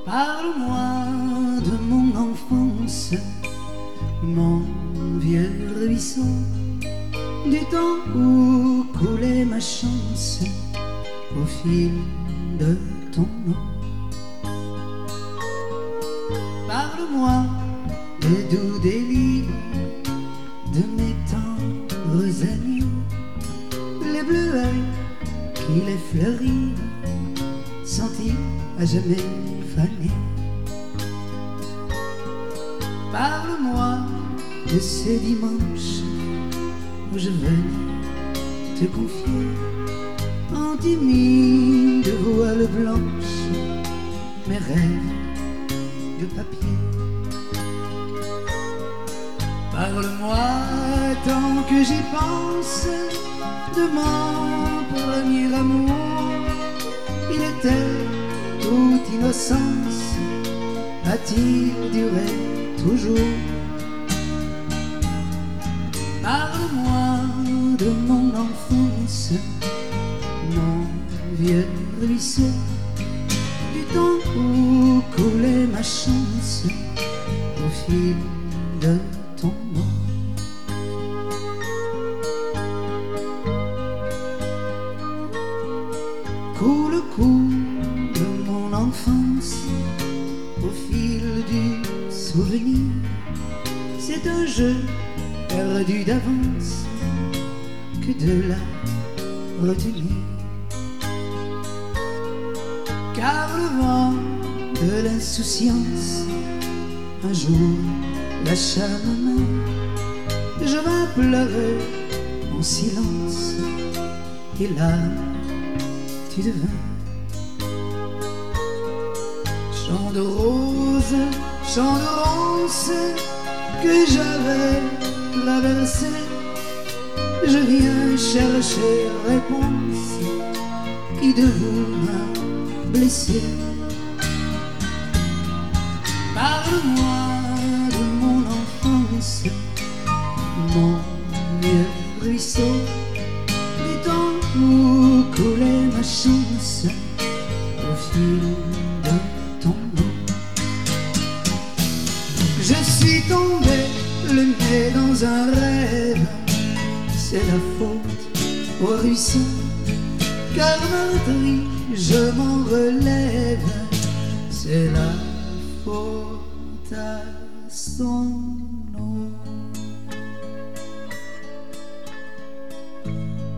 Parle-moi de mon enfance, mon vieux ruisseau, du temps où coulait ma chance au fil de ton nom. Parle-moi des doux délires de mes tendres amis, les bleuets qui les fleurirent, sentis à jamais fanés. Parle-moi de ces dimanches où je venais te confier en timide voile blanche mes rêves de papier. Parle-moi tant que j'y pense de mon premier amour. Il était toute innocence, a-t-il duré toujours? Parle-moi de mon enfance, mon vieux ruisseau, du temps où coulait ma chance au fil de ton nom. Coule, coule mon enfance au fil du souvenir. C'est un jeu perdu d'avance que de la retenir. Car le vent de l'insouciance un jour lâcha ma main. Je vins pleurer en silence et là tu devins chant de rose, chant de ronce que j'avais traversé. Je viens chercher réponse qui de vous m'a blessé. Parle-moi de mon enfance, mon vieux ruisseau, du temps où coulait ma chance au fil de ton nom. Je suis tombé le nez dans un rêve, c'est la faute au ruisseau, car meurtri je m'en relève, c'est la faute à son nom.